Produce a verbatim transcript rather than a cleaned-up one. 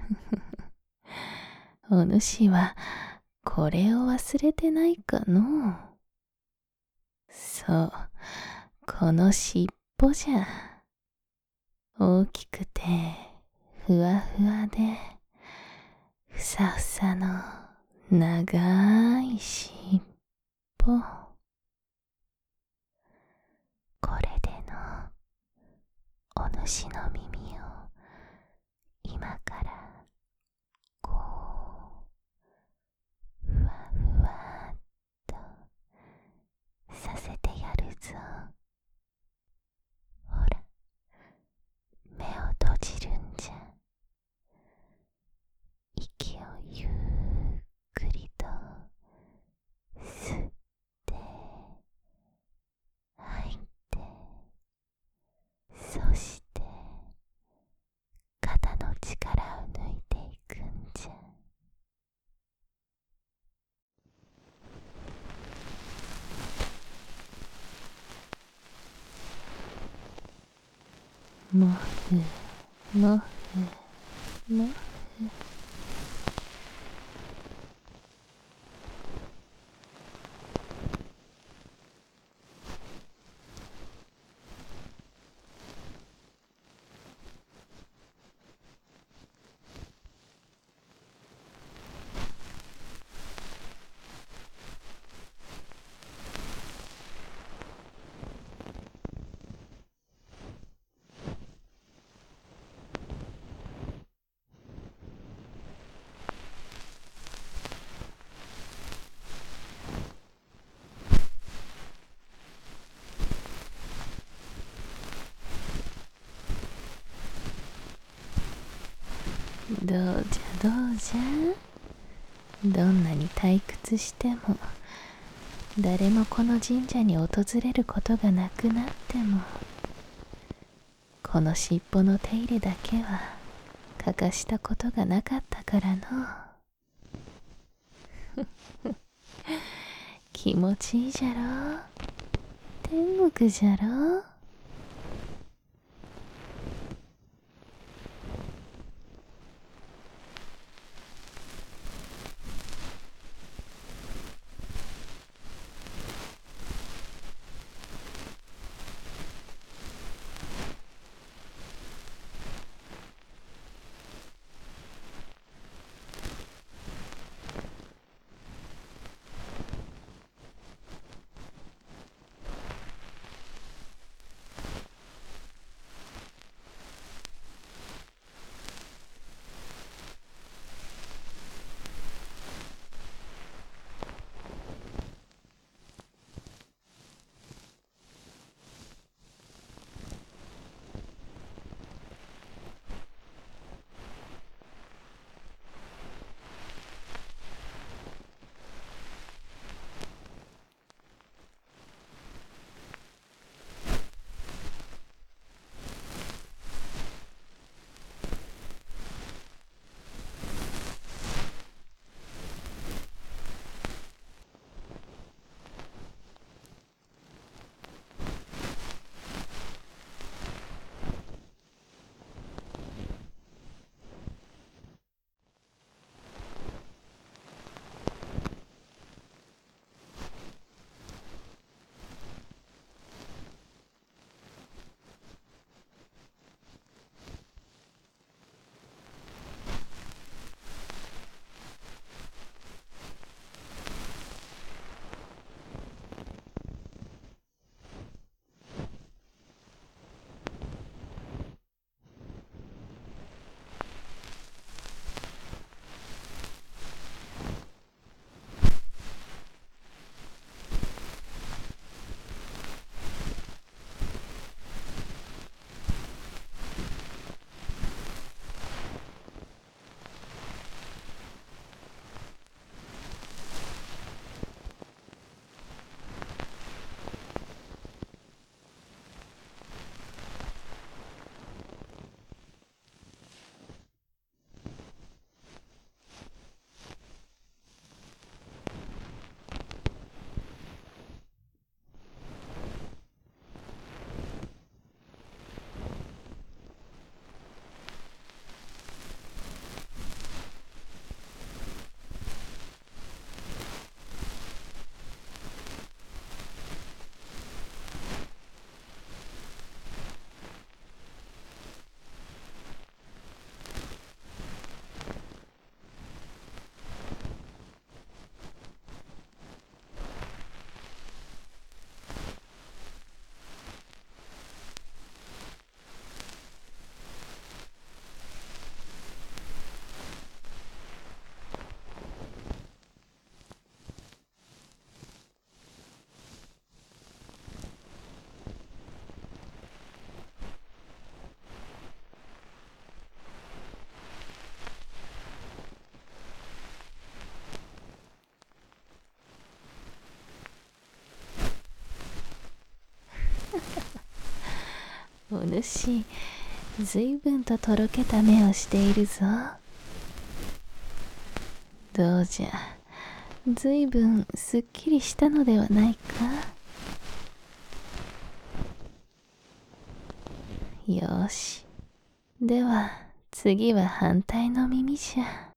お主はこれを忘れてないかのう。そう、この尻尾じゃ。大きくてふわふわでふさふさの長い尻尾。これでのお主の耳を今からこうふわふわっとさせてやるぞ。ほら、目を閉じるんじゃ。息をゆっくりと吸って吐いて、そして肩の力を抜いていくんじゃ。もふもふもふ。どうじゃどうじゃ。どんなに退屈しても誰もこの神社に訪れることがなくなっても、この尻尾の手入れだけは欠かしたことがなかったからのう。気持ちいいじゃろ。天国じゃろ。 お主、ずいぶんととろけた目をしているぞ。どうじゃ、ずいぶんすっきりしたのではないか。よし、では次は反対の耳じゃ。